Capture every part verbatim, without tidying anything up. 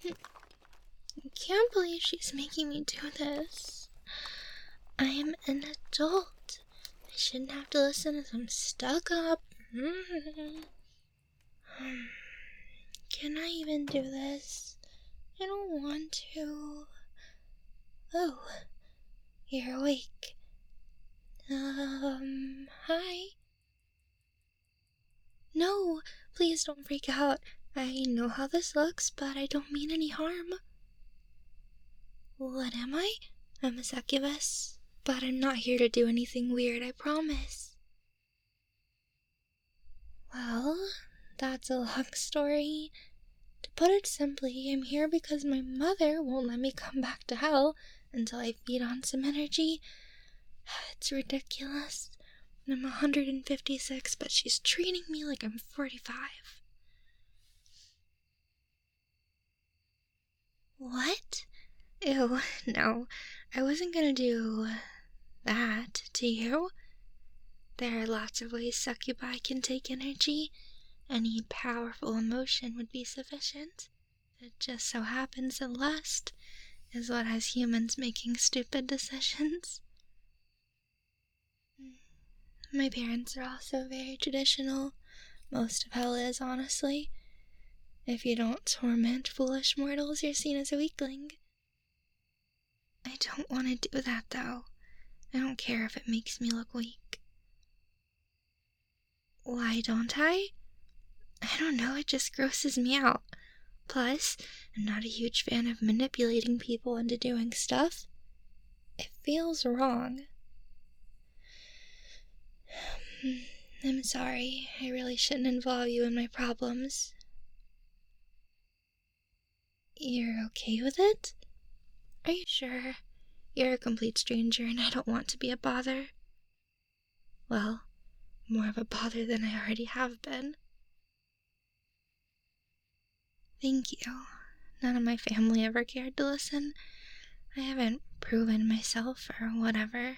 I can't believe she's making me do this. I am an adult. I shouldn't have to listen to some stuck up. Can I even do this? I don't want to. Oh, you're awake. Um, hi? No, please don't freak out. I know how this looks, but I don't mean any harm. What am I? I'm a succubus, but I'm not here to do anything weird, I promise. Well, that's a long story. To put it simply, I'm here because my mother won't let me come back to hell until I feed on some energy. It's ridiculous. I'm one hundred fifty-six, but she's treating me like I'm forty-five. What? Ew, no. I wasn't gonna do that to you. There are lots of ways succubi can take energy. Any powerful emotion would be sufficient. It just so happens that lust is what has humans making stupid decisions. My parents are also very traditional. Most of hell is, honestly. If you don't torment foolish mortals, you're seen as a weakling. I don't want to do that, though. I don't care if it makes me look weak. Why don't I? I don't know, it just grosses me out. Plus, I'm not a huge fan of manipulating people into doing stuff. It feels wrong. I'm sorry, I really shouldn't involve you in my problems. You're okay with it? Are you sure? You're a complete stranger and I don't want to be a bother. Well, more of a bother than I already have been. Thank you. None of my family ever cared to listen. I haven't proven myself or whatever.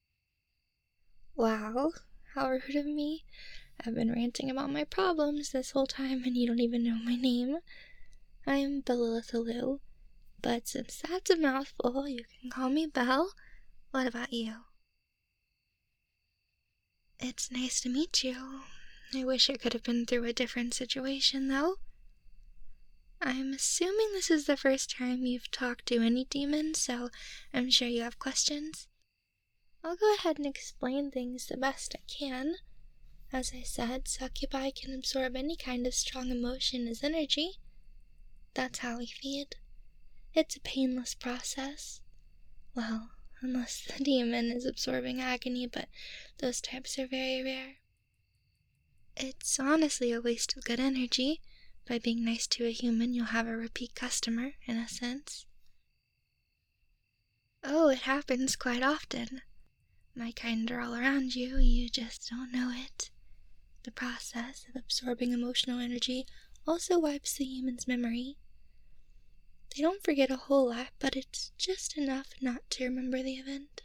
Wow, how rude of me. I've been ranting about my problems this whole time and you don't even know my name. I'm Belilithalu, but since that's a mouthful, you can call me Belle. What about you? It's nice to meet you. I wish it could have been through a different situation, though. I'm assuming this is the first time you've talked to any demon, so I'm sure you have questions. I'll go ahead and explain things the best I can. As I said, succubi can absorb any kind of strong emotion as energy. That's how we feed. It's a painless process. Well, unless the demon is absorbing agony, but those types are very rare. It's honestly a waste of good energy. By being nice to a human, you'll have a repeat customer, in a sense. Oh, it happens quite often. My kind are all around you, you just don't know it. The process of absorbing emotional energy also wipes the human's memory. They don't forget a whole lot, but it's just enough not to remember the event.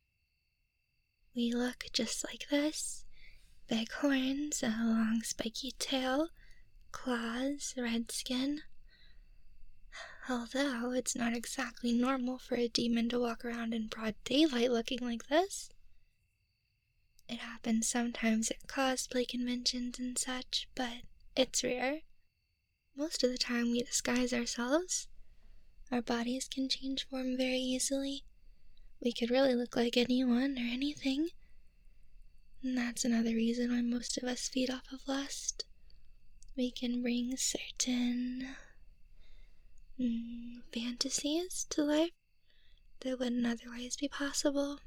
We look just like this. Big horns, a long spiky tail, claws, red skin. Although it's not exactly normal for a demon to walk around in broad daylight looking like this. It happens sometimes at cosplay conventions and such, but it's rare. Most of the time we disguise ourselves. Our bodies can change form very easily. We could really look like anyone or anything. And that's another reason why most of us feed off of lust. We can bring certain mm, fantasies to life that wouldn't otherwise be possible.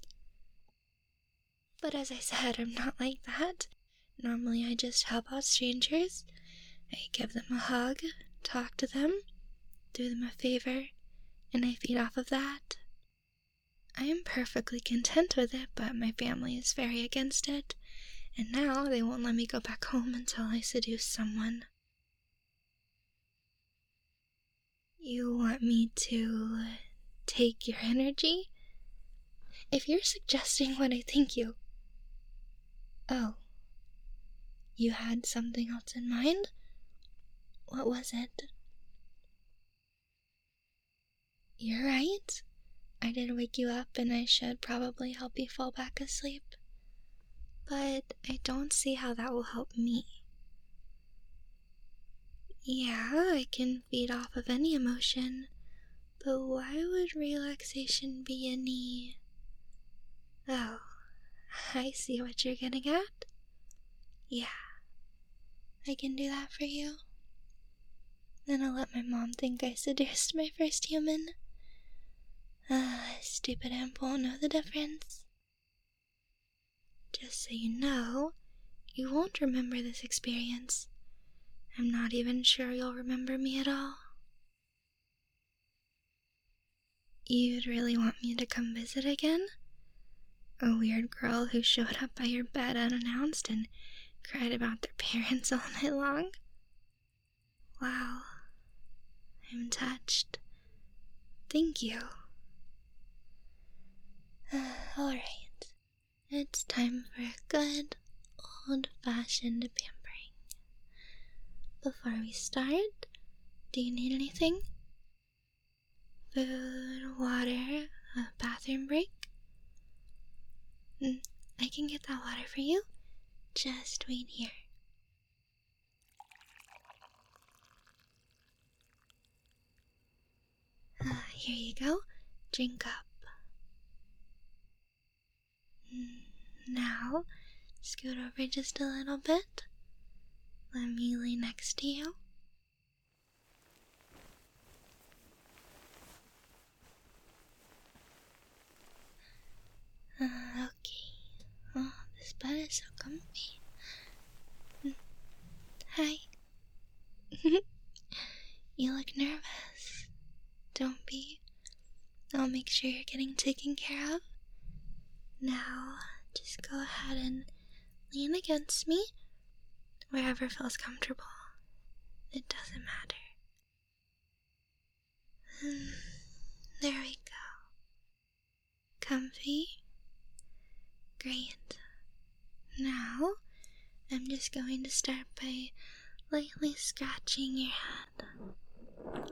But as I said, I'm not like that. Normally I just help out strangers. I give them a hug, talk to them, do them a favor, and I feed off of that. I am perfectly content with it, but my family is very against it, and now they won't let me go back home until I seduce someone. You want me to take your energy? If you're suggesting what I think you... Oh. You had something else in mind? What was it? You're right. I did wake you up, and I should probably help you fall back asleep. But I don't see how that will help me. Yeah, I can feed off of any emotion, but why would relaxation be any... Oh, I see what you're getting at. Yeah, I can do that for you. Then I'll let my mom think I seduced my first human. Ah, stupid imp won't know the difference. Just so you know, you won't remember this experience. I'm not even sure you'll remember me at all. You'd really want me to come visit again? A weird girl who showed up by your bed unannounced and cried about their parents all night long? Wow, I'm touched. Thank you. Alright, it's time for a good, old-fashioned pampering. Before we start, do you need anything? Food, water, a bathroom break? Mm, I can get that water for you. Just wait here. Uh, here you go. Drink up. Now, scoot over just a little bit. Let me lay next to you. Uh, okay. Oh, this bed is so comfy. Mm. Hi. You look nervous. Don't be. I'll make sure you're getting taken care of. Now, just go ahead and lean against me, wherever feels comfortable. It doesn't matter. Mm, there we go. Comfy? Great. Now, I'm just going to start by lightly scratching your head.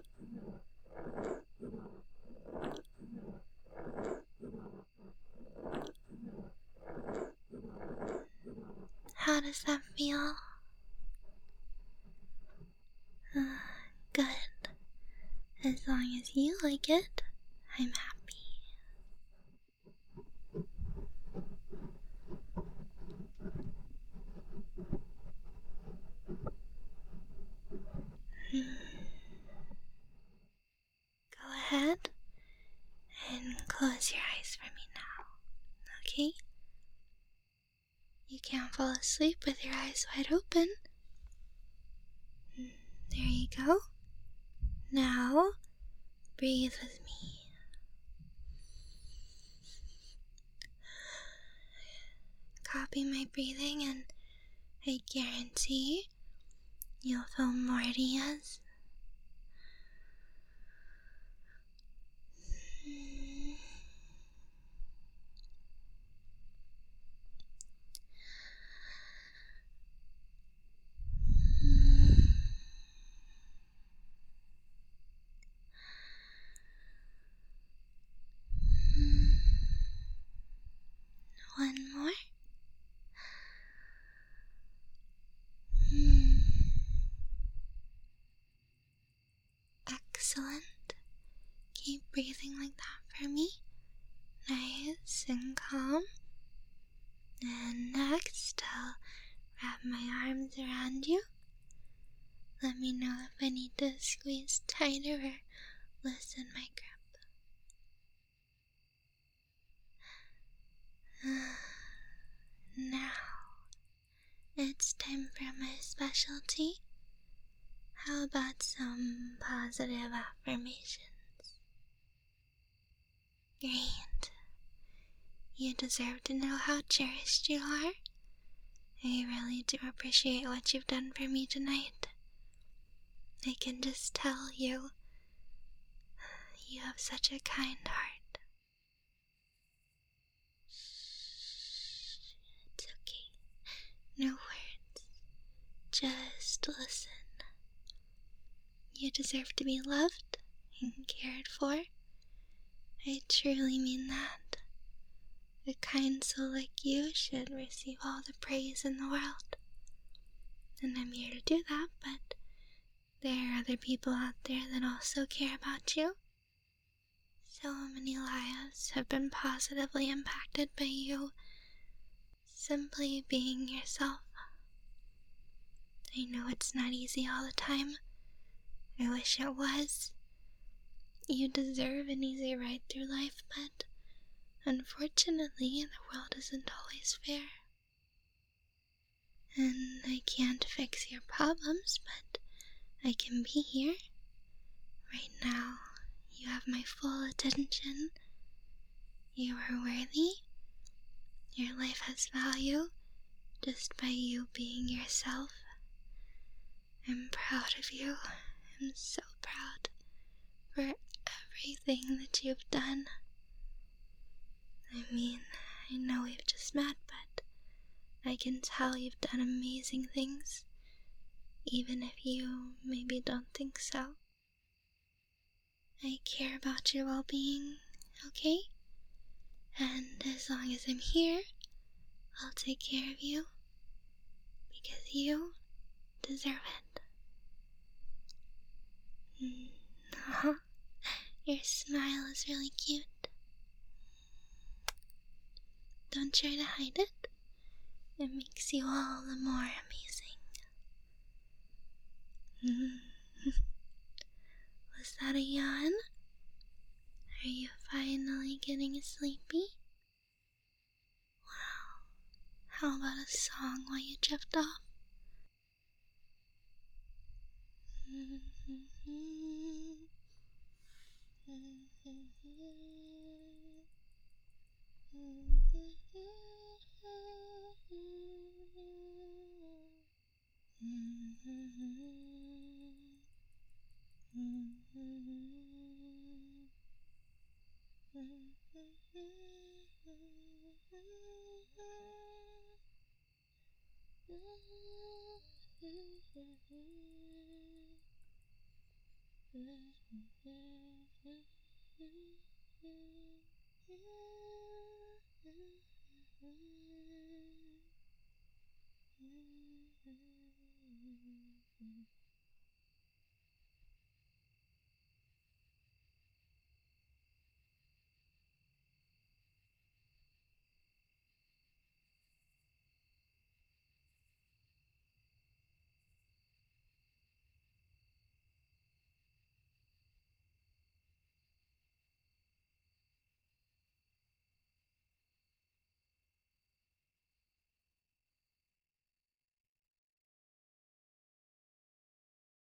How does that feel? Uh, good. As long as you like it, I'm happy. Go ahead and close your eyes for me now, okay? You can't fall asleep with your eyes wide open. There you go. Now, breathe with me. Copy my breathing and I guarantee you'll feel more at ease. One more. Excellent. Keep breathing like that for me. Nice and calm. And next, I'll wrap my arms around you. Let me know if I need to squeeze tighter or loosen my grip. Now, it's time for my specialty. How about some positive affirmations? Great. You deserve to know how cherished you are. I really do appreciate what you've done for me tonight. I can just tell you, you have such a kind heart. Shh, it's okay. No words. Just listen. You deserve to be loved and cared for, I truly mean that. A kind soul like you should receive all the praise in the world. And I'm here to do that, but there are other people out there that also care about you. So many lives have been positively impacted by you simply being yourself. I know it's not easy all the time. I wish it was. You deserve an easy ride through life, but unfortunately, the world isn't always fair. And I can't fix your problems, but I can be here. Right now, you have my full attention. You are worthy. Your life has value just by you being yourself. I'm proud of you. I'm so proud for everything that you've done. I mean, I know we've just met, but I can tell you've done amazing things, even if you maybe don't think so. I care about your well-being, okay? And as long as I'm here, I'll take care of you, because you deserve it. Mm. Your smile is really cute. Don't try to hide it. It makes you all the more amazing. Mm. Was that a yawn? Are you finally getting sleepy? Wow. How about a song while you drift off?